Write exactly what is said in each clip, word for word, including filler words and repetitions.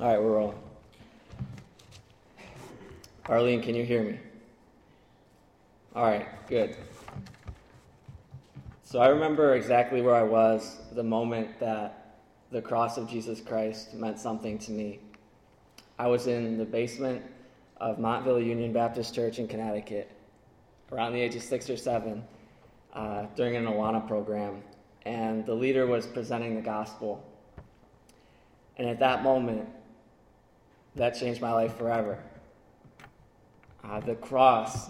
All right, we're rolling. Arlene, can you hear me? All right, good. So I remember exactly where I was the moment that the cross of Jesus Christ meant something to me. I was in the basement of Montville Union Baptist Church in Connecticut, around the age of six or seven, uh, during an Awana program, and the leader was presenting the gospel. And at that moment, that changed my life forever. Uh, the cross,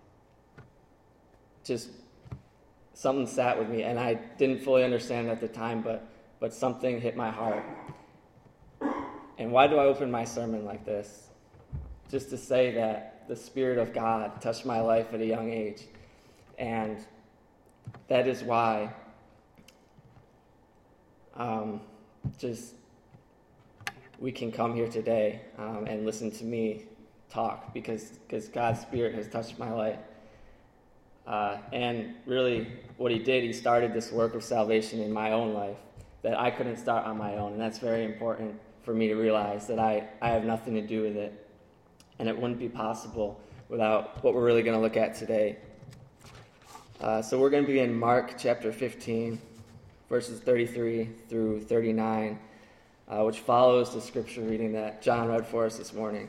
just something sat with me, and I didn't fully understand at the time, but, but something hit my heart. And why do I open my sermon like this? Just to say that the Spirit of God touched my life at a young age. And that is why um, just we can come here today um, and listen to me talk, because because God's Spirit has touched my life. Uh, and really what he did, he started this work of salvation in my own life that I couldn't start on my own. And that's very important for me to realize, that I, I have nothing to do with it. And it wouldn't be possible without what we're really going to look at today. Uh, so we're going to be in Mark chapter fifteen, verses thirty-three through thirty-nine, uh, which follows the scripture reading that John read for us this morning.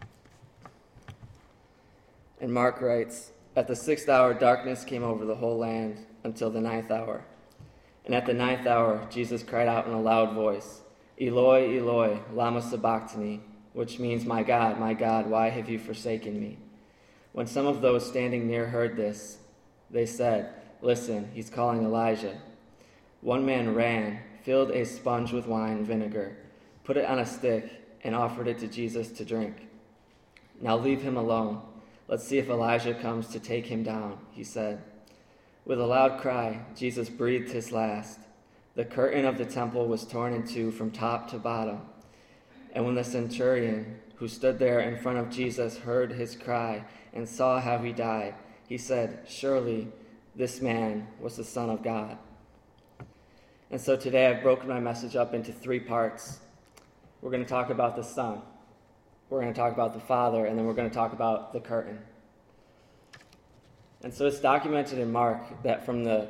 And Mark writes, "At the sixth hour, darkness came over the whole land until the ninth hour. And at the ninth hour, Jesus cried out in a loud voice, 'Eloi, Eloi, lama sabachthani,' which means, 'My God, my God, why have you forsaken me?' When some of those standing near heard this, they said, 'Listen, he's calling Elijah.' One man ran, filled a sponge with wine and vinegar, put it on a stick, and offered it to Jesus to drink. 'Now leave him alone. Let's see if Elijah comes to take him down,' he said. With a loud cry, Jesus breathed his last. The curtain of the temple was torn in two from top to bottom. And when the centurion, who stood there in front of Jesus, heard his cry and saw how he died, he said, 'Surely this man was the Son of God.'" And so today I've broken my message up into three parts. We're going to talk about the Son, we're going to talk about the Father, and then we're going to talk about the curtain. And so it's documented in Mark that from the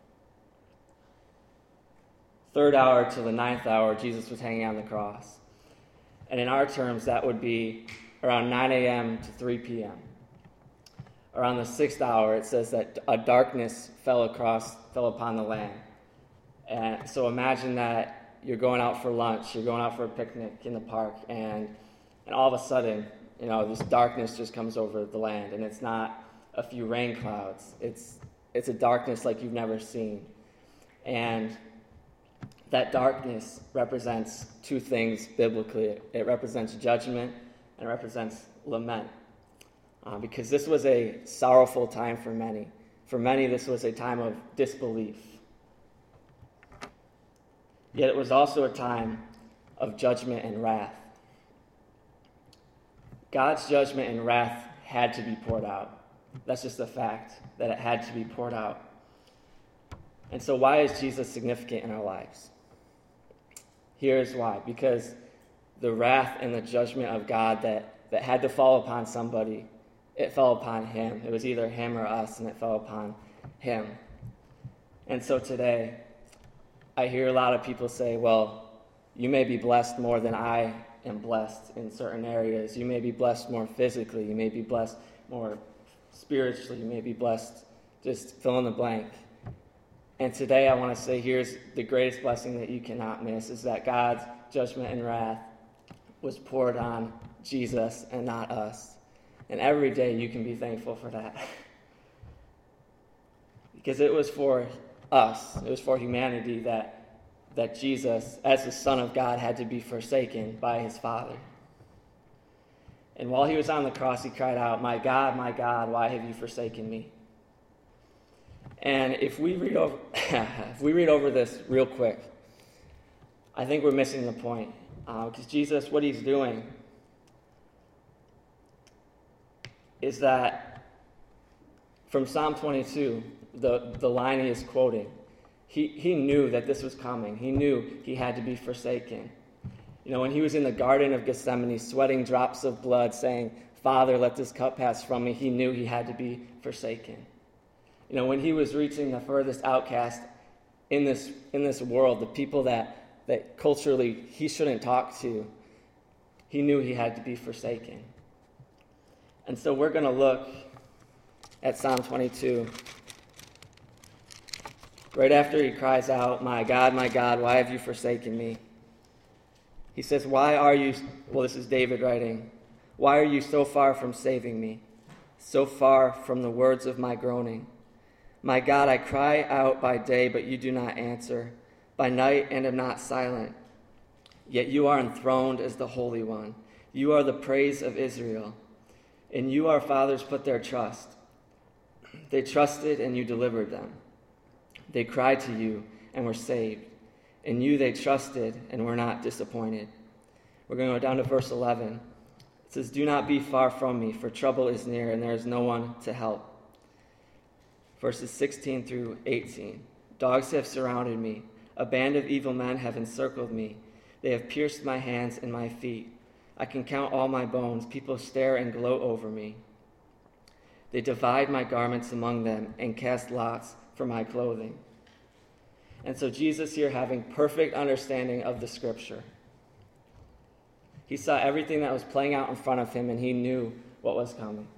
third hour to the ninth hour, Jesus was hanging on the cross. And in our terms, that would be around nine a.m. to three p.m. Around the sixth hour, it says that a darkness fell across, fell upon the land. And so imagine that you're going out for lunch, you're going out for a picnic in the park, and and all of a sudden, you know, this darkness just comes over the land, and it's not a few rain clouds. It's it's a darkness like you've never seen. And that darkness represents two things biblically. It represents judgment and it represents lament. Uh, because this was a sorrowful time for many. For many, this was a time of disbelief. Yet it was also a time of judgment and wrath. God's judgment and wrath had to be poured out. That's just a fact, that it had to be poured out. And so why is Jesus significant in our lives? Here's why. Because the wrath and the judgment of God that, that had to fall upon somebody, it fell upon him. It was either him or us, and it fell upon him. And so today, I hear a lot of people say, well, you may be blessed more than I am blessed in certain areas. You may be blessed more physically. You may be blessed more spiritually. You may be blessed, just fill in the blank. And today I want to say, here's the greatest blessing that you cannot miss, is that God's judgment and wrath was poured on Jesus and not us. And every day you can be thankful for that. Because it was for us, it was for humanity that that Jesus, as the Son of God, had to be forsaken by his Father. And while he was on the cross, he cried out, "My God, my God, why have you forsaken me?" And if we read over, if we read over this real quick, I think we're missing the point. Uh, because Jesus, what he's doing is that from Psalm twenty-two, the, the line he is quoting, he, he knew that this was coming. He knew he had to be forsaken. You know, when he was in the Garden of Gethsemane, sweating drops of blood, saying, "Father, let this cup pass from me," he knew he had to be forsaken. You know, when he was reaching the furthest outcast in this in this world, the people that, that culturally he shouldn't talk to, he knew he had to be forsaken. And so we're going to look at Psalm twenty-two. Right after he cries out, "My God, my God, why have you forsaken me?" He says, "Why are you," well, this is David writing, "Why are you so far from saving me, so far from the words of my groaning? My God, I cry out by day, but you do not answer, by night and am not silent. Yet you are enthroned as the Holy One. You are the praise of Israel. In you our fathers put their trust. They trusted and you delivered them. They cried to you and were saved. In you they trusted and were not disappointed." We're going to go down to verse eleven. It says, "Do not be far from me, for trouble is near and there is no one to help." Verses sixteen through eighteen. "Dogs have surrounded me. A band of evil men have encircled me. They have pierced my hands and my feet. I can count all my bones. People stare and gloat over me. They divide my garments among them and cast lots for my clothing." And so Jesus here, having perfect understanding of the scripture, he saw everything that was playing out in front of him and he knew what was coming.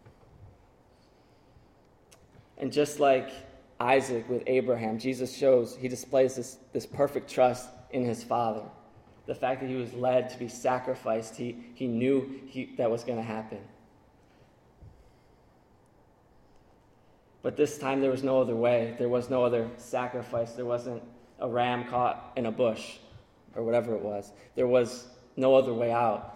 And just like Isaac with Abraham, Jesus shows, he displays this, this perfect trust in his father. The fact that he was led to be sacrificed, he, he knew he, that was going to happen. But this time there was no other way. There was no other sacrifice. There wasn't a ram caught in a bush or whatever it was. There was no other way out.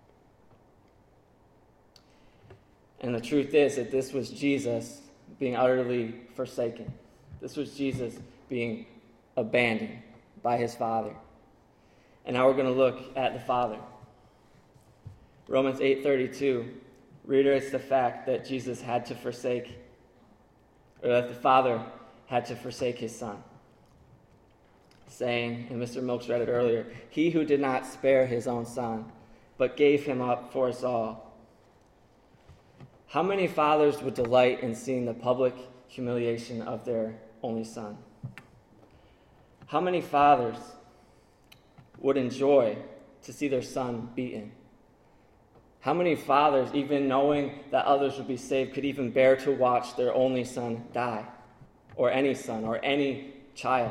And the truth is that this was Jesus being utterly forsaken. This was Jesus being abandoned by his Father. And now we're going to look at the Father. Romans eight thirty-two reiterates the fact that Jesus had to forsake, or that the Father had to forsake his Son, saying, and Mister Milks read it earlier, "He who did not spare his own Son, but gave him up for us all." How many fathers would delight in seeing the public humiliation of their only son? How many fathers would enjoy to see their son beaten? How many fathers, even knowing that others would be saved, could even bear to watch their only son die? Or any son, or any child?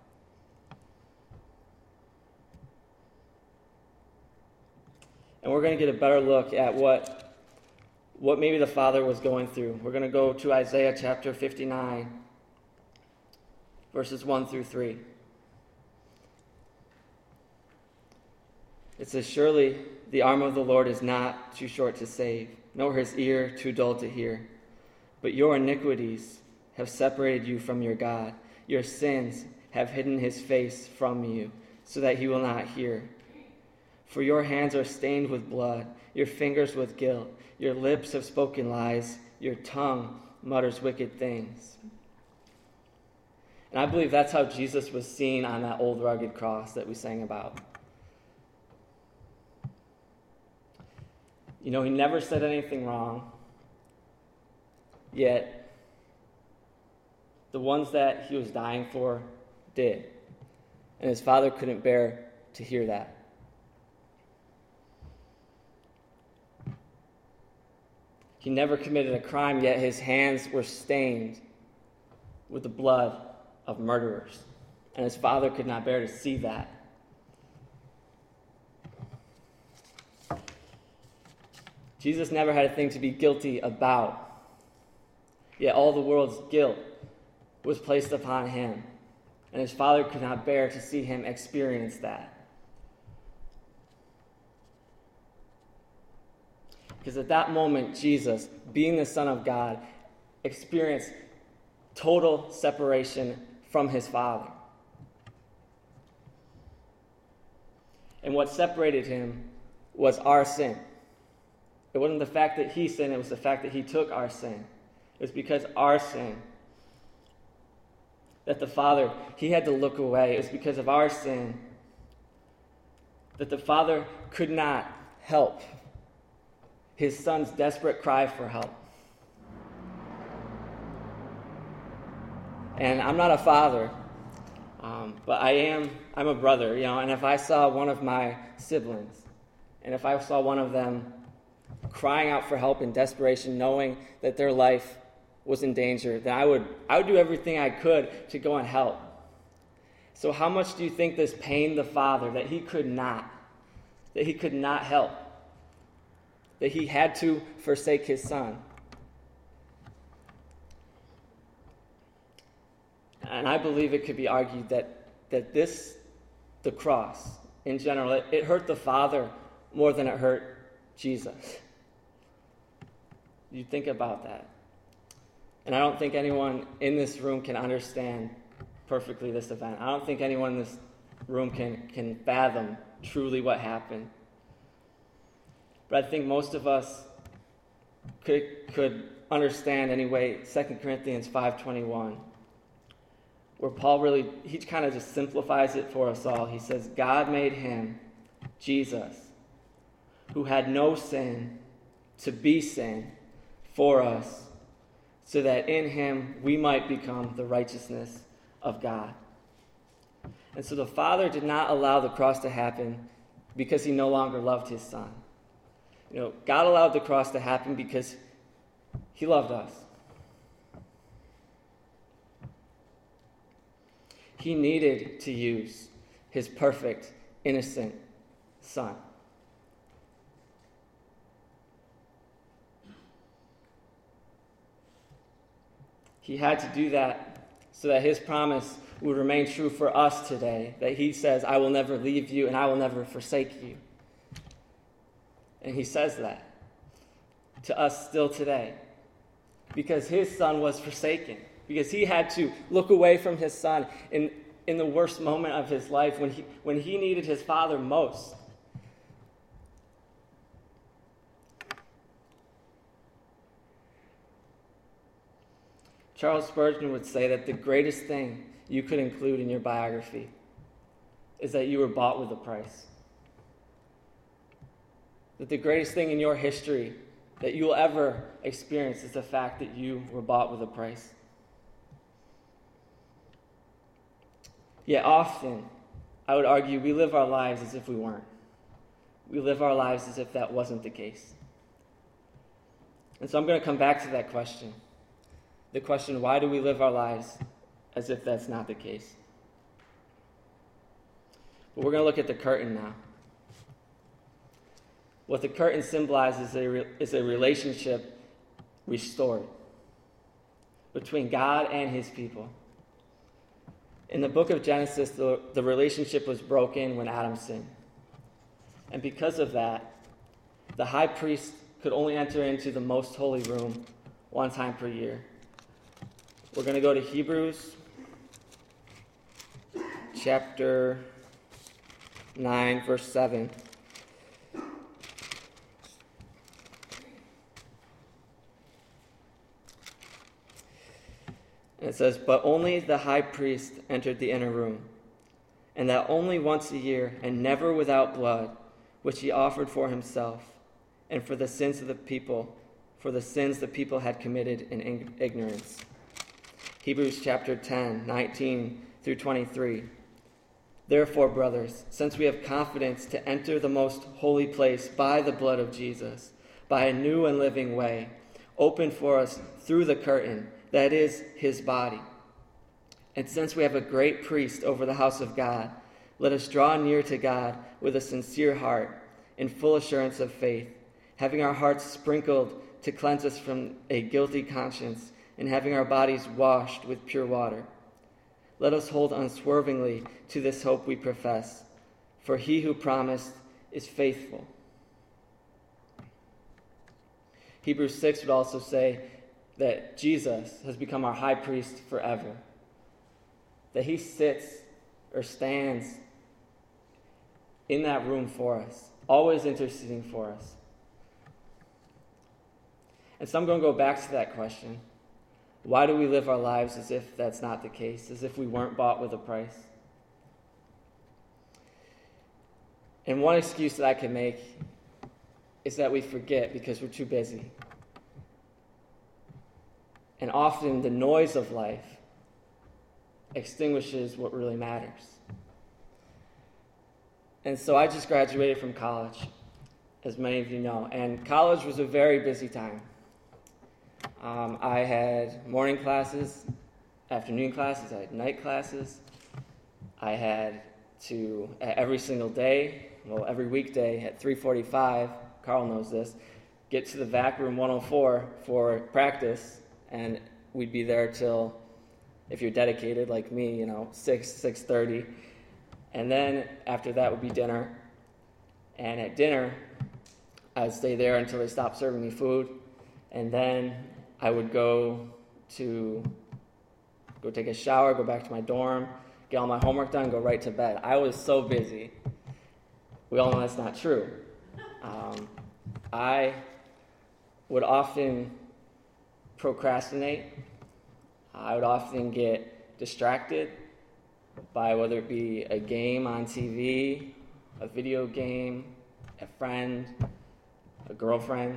And we're going to get a better look at what what maybe the Father was going through. We're going to go to Isaiah chapter fifty-nine, verses one through three. It says, "Surely the arm of the Lord is not too short to save, nor his ear too dull to hear. But your iniquities have separated you from your God. Your sins have hidden his face from you, so that he will not hear. For your hands are stained with blood, your fingers with guilt. Your lips have spoken lies, your tongue mutters wicked things." And I believe that's how Jesus was seen on that old rugged cross that we sang about. You know, he never said anything wrong, yet the ones that he was dying for did. And his Father couldn't bear to hear that. He never committed a crime, yet his hands were stained with the blood of murderers. And his Father could not bear to see that. Jesus never had a thing to be guilty about. Yet all the world's guilt was placed upon him. And his Father could not bear to see him experience that. Because at that moment, Jesus, being the Son of God, experienced total separation from his Father. And what separated him was our sin. It wasn't the fact that he sinned, it was the fact that he took our sin. It was because our sin that the Father, he had to look away. It was because of our sin that the Father could not help his Son's desperate cry for help. And I'm not a father, um, but I am, I'm a brother, you know, and if I saw one of my siblings, and if I saw one of them crying out for help in desperation, knowing that their life was in danger, then I would, I would do everything I could to go and help. So how much do you think this pained the Father that he could not, that he could not help, that he had to forsake his Son? And I believe it could be argued that, that this, the cross, in general, it, it hurt the Father more than it hurt Jesus. You think about that. And I don't think anyone in this room can understand perfectly this event. I don't think anyone in this room can, can fathom truly what happened. But I think most of us could, could understand anyway Second Corinthians five twenty-one. Where Paul really, he kind of just simplifies it for us all. He says, God made him, Jesus, who had no sin, to be sin for us, so that in him we might become the righteousness of God. And so the Father did not allow the cross to happen because he no longer loved his Son. You know, God allowed the cross to happen because he loved us. He needed to use his perfect, innocent Son. He had to do that so that his promise would remain true for us today, that he says, I will never leave you and I will never forsake you. And he says that to us still today because his Son was forsaken. Because he had to look away from his Son in, in the worst moment of his life when he, when he needed his Father most. Charles Spurgeon would say that the greatest thing you could include in your biography is that you were bought with a price. That the greatest thing in your history that you will ever experience is the fact that you were bought with a price. Yet often, I would argue, we live our lives as if we weren't. We live our lives as if that wasn't the case. And so I'm going to come back to that question. The question, why do we live our lives as if that's not the case? But we're going to look at the curtain now. What the curtain symbolizes is a, re- is a relationship restored between God and his people. In the book of Genesis, the, the relationship was broken when Adam sinned. And because of that, the high priest could only enter into the most holy room one time per year. We're going to go to Hebrews chapter nine, verse seven. And it says, but only the high priest entered the inner room, and that only once a year, and never without blood, which he offered for himself, and for the sins of the people, for the sins the people had committed in ignorance. Hebrews chapter ten, nineteen through twenty-three. Therefore, brothers, since we have confidence to enter the most holy place by the blood of Jesus, by a new and living way, opened for us through the curtain, that is, his body. And since we have a great priest over the house of God, let us draw near to God with a sincere heart, in full assurance of faith, having our hearts sprinkled to cleanse us from a guilty conscience, and having our bodies washed with pure water. Let us hold unswervingly to this hope we profess, for he who promised is faithful. Hebrews six would also say that Jesus has become our high priest forever. That he sits or stands in that room for us, always interceding for us. And so I'm going to go back to that question. Why do we live our lives as if that's not the case, as if we weren't bought with a price? And one excuse that I can make is that we forget because we're too busy. And often the noise of life extinguishes what really matters. And so I just graduated from college, as many of you know, and college was a very busy time. Um, I had morning classes, afternoon classes, I had night classes. I had to, every single day, well, every weekday at three forty-five, Carl knows this, get to the V A C room one oh four for practice, and we'd be there till, if you're dedicated like me, you know, six, six thirty. And then after that would be dinner. And at dinner, I would stay there until they stopped serving me food. And then I would go to go take a shower, go back to my dorm, get all my homework done, go right to bed. I was so busy. We all know that's not true. Um, I would often procrastinate. I would often get distracted by whether it be a game on T V, a video game, a friend, a girlfriend.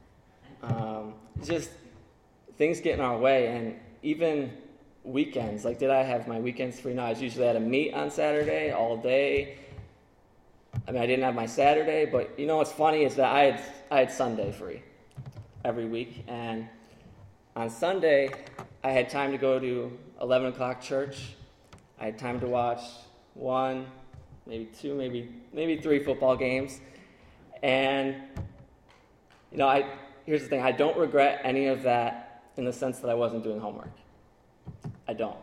Um, just things get in our way, and even weekends. Like, did I have my weekends free? No, I was usually at a meet on Saturday all day. I mean, I didn't have my Saturday, but you know what's funny is that I had I had Sunday free every week, and on Sunday I had time to go to eleven o'clock church. I had time to watch one, maybe two, maybe maybe three football games. And, you know, I here's the thing. I don't regret any of that in the sense that I wasn't doing homework. I don't.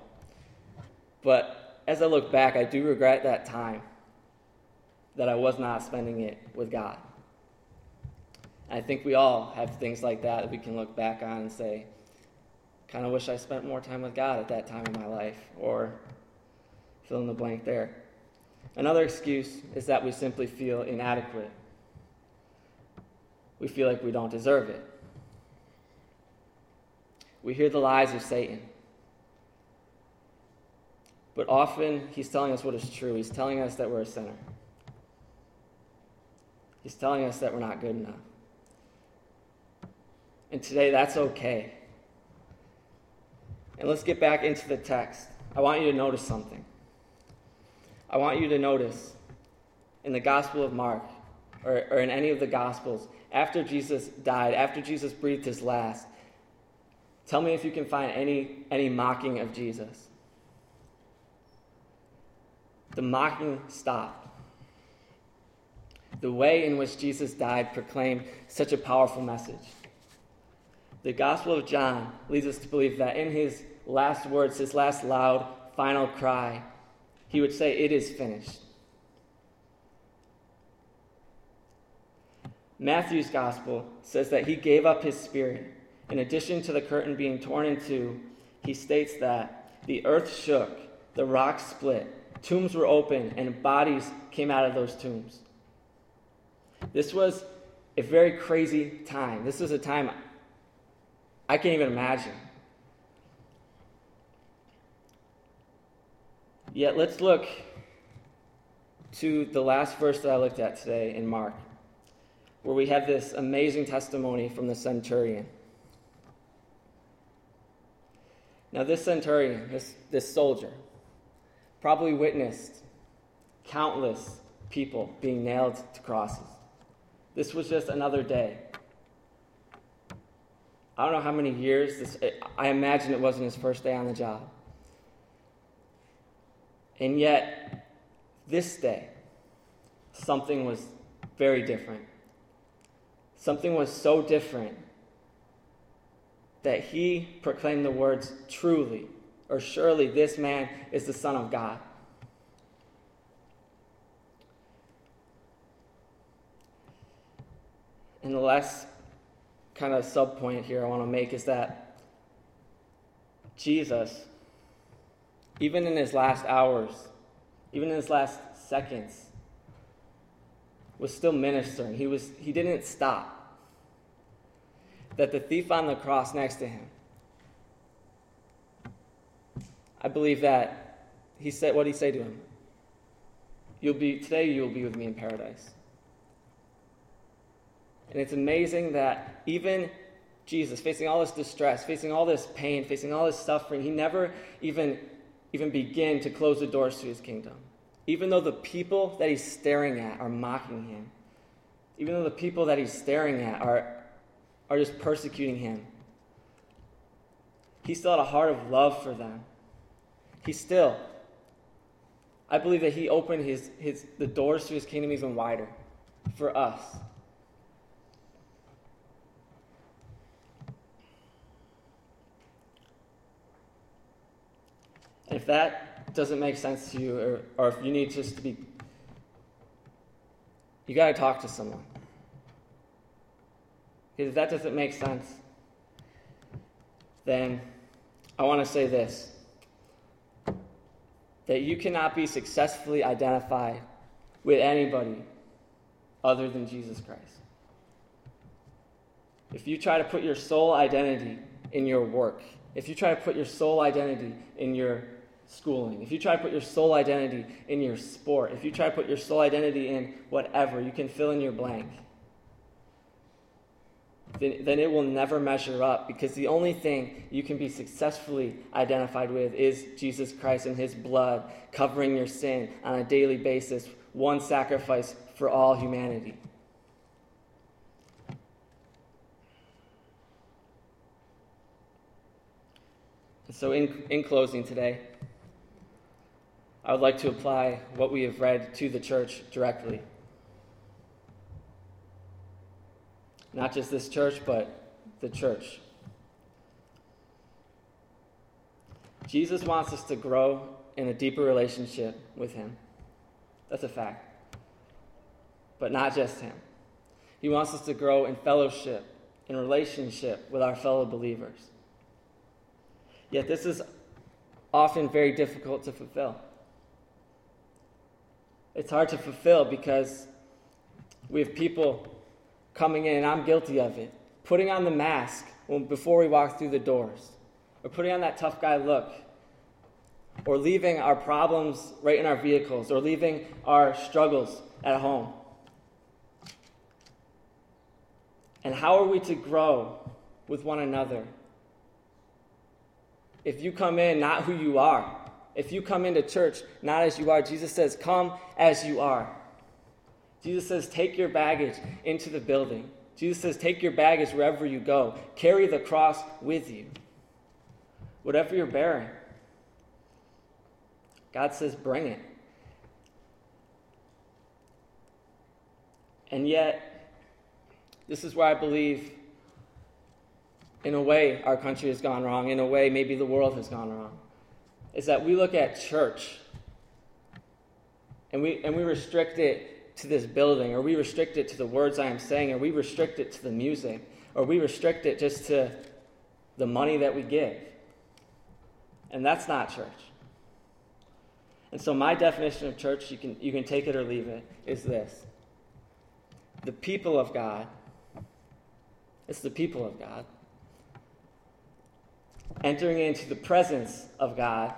But as I look back, I do regret that time that I was not spending it with God. And I think we all have things like that that we can look back on and say, kind of wish I spent more time with God at that time in my life, or fill in the blank there. Another excuse is that we simply feel inadequate. We feel like we don't deserve it. We hear the lies of Satan. But often he's telling us what is true. He's telling us that we're a sinner. He's telling us that we're not good enough. And today that's okay. And let's get back into the text. I want you to notice something. I want you to notice in the Gospel of Mark, or, or in any of the Gospels, after Jesus died, after Jesus breathed his last, tell me if you can find any, any mocking of Jesus. The mocking stopped. The way in which Jesus died proclaimed such a powerful message. The Gospel of John leads us to believe that in his last words, his last loud, final cry, he would say, "It is finished." Matthew's Gospel says that he gave up his spirit. In addition to the curtain being torn in two, he states that the earth shook, the rocks split, tombs were open, and bodies came out of those tombs. This was a very crazy time. This was a time I can't even imagine. Yet let's look to the last verse that I looked at today in Mark, where we have this amazing testimony from the centurion. Now this centurion, this, this soldier, probably witnessed countless people being nailed to crosses. This was just another day. I don't know how many years. This, I imagine it wasn't his first day on the job. And yet, this day, something was very different. Something was so different that he proclaimed the words, "Truly," or "Surely this man is the Son of God." And the last kind of sub-point here I want to make is that Jesus, even in his last hours, even in his last seconds, was still ministering. He was he didn't stop. That the thief on the cross next to him, I believe that he said, what did he say to him? you'll be today you'll be with me in paradise. And it's amazing that even Jesus, facing all this distress, facing all this pain, facing all this suffering, he never even, even began to close the doors to his kingdom. Even though the people that he's staring at are mocking him, even though the people that he's staring at are, are just persecuting him, he still had a heart of love for them. He still, I believe that he opened his, his the doors to his kingdom even wider for us. And if that doesn't make sense to you, or, or if you need just to be, you got to talk to someone. Because if that doesn't make sense, then I want to say this, that you cannot be successfully identified with anybody other than Jesus Christ. If you try to put your sole identity in your work, if you try to put your sole identity in your schooling, if you try to put your sole identity in your sport, if you try to put your sole identity in whatever, you can fill in your blank, then, then it will never measure up, because the only thing you can be successfully identified with is Jesus Christ and his blood covering your sin on a daily basis, one sacrifice for all humanity. And so in, in closing today, I would like to apply what we have read to the church directly. Not just this church, but the church. Jesus wants us to grow in a deeper relationship with him. That's a fact. But not just him. He wants us to grow in fellowship, in relationship with our fellow believers. Yet this is often very difficult to fulfill. It's hard to fulfill because we have people coming in, and I'm guilty of it, putting on the mask before we walk through the doors, or putting on that tough guy look, or leaving our problems right in our vehicles, or leaving our struggles at home. And how are we to grow with one another if you come in not who you are? If you come into church not as you are, Jesus says, come as you are. Jesus says, take your baggage into the building. Jesus says, take your baggage wherever you go. Carry the cross with you. Whatever you're bearing, God says, bring it. And yet, this is where I believe, in a way, our country has gone wrong. In a way, maybe the world has gone wrong. Is that we look at church and we and we restrict it to this building, or we restrict it to the words I am saying, or we restrict it to the music, or we restrict it just to the money that we give. And that's not church. And so my definition of church, you can you can take it or leave it, is this. The people of God. It's the people of God entering into the presence of God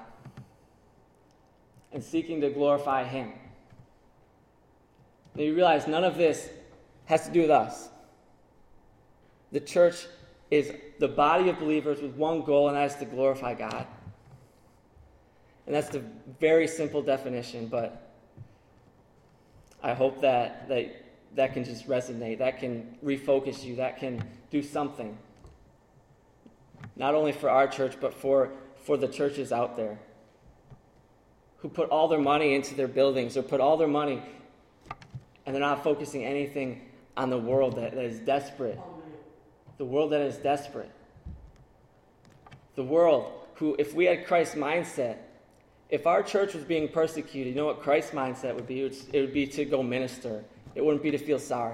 and seeking to glorify him. Now you realize none of this has to do with us. The church is the body of believers with one goal, and that is to glorify God. And that's the very simple definition, but I hope that that, that can just resonate, that can refocus you, that can do something. Not only for our church, but for, for the churches out there who put all their money into their buildings, or put all their money, and they're not focusing anything on the world that, that is desperate. The world that is desperate. The world who, if we had Christ's mindset, if our church was being persecuted, you know what Christ's mindset would be? It would, it would be to go minister. It wouldn't be to feel sorry.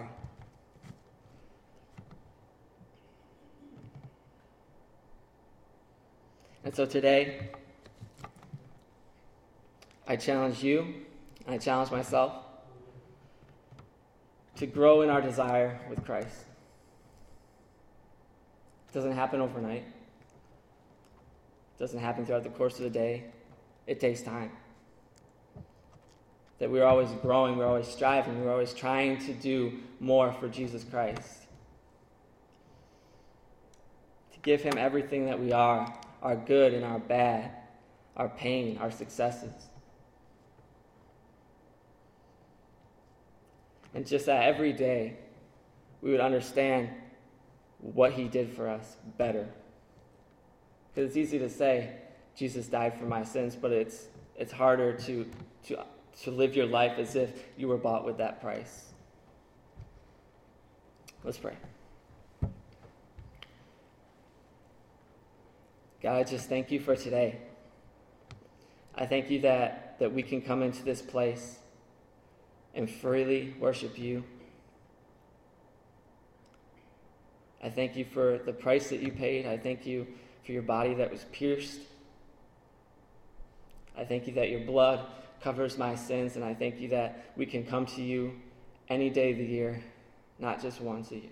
And so today, I challenge you, and I challenge myself, to grow in our desire with Christ. It doesn't happen overnight. It doesn't happen throughout the course of the day. It takes time. that we're always growing, we're always striving, we're always trying to do more for Jesus Christ. To give him everything that we are, our good and our bad, our pain, our successes. And just that every day we would understand what he did for us better. Because it's easy to say, Jesus died for my sins, but it's it's harder to, to, to live your life as if you were bought with that price. Let's pray. God, I just thank you for today. I thank you that, that we can come into this place and freely worship you. I thank you for the price that you paid. I thank you for your body that was pierced. I thank you that your blood covers my sins, and I thank you that we can come to you any day of the year, not just once a year.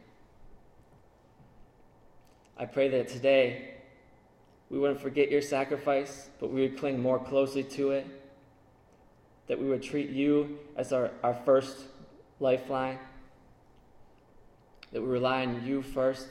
I pray that today we wouldn't forget your sacrifice, but we would cling more closely to it, that we would treat you as our, our first lifeline, that we rely on you first.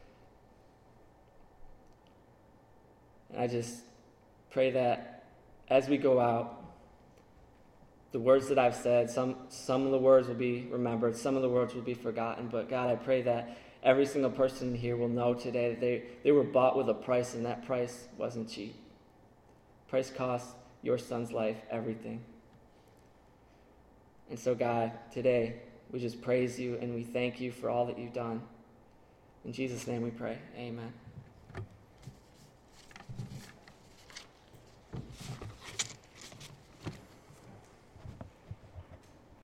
And I just pray that as we go out, the words that I've said, some, some of the words will be remembered, some of the words will be forgotten, but God, I pray that every single person here will know today that they, they were bought with a price, and that price wasn't cheap. Price cost your son's life everything. And so, God, today we just praise you and we thank you for all that you've done. In Jesus' name we pray. Amen.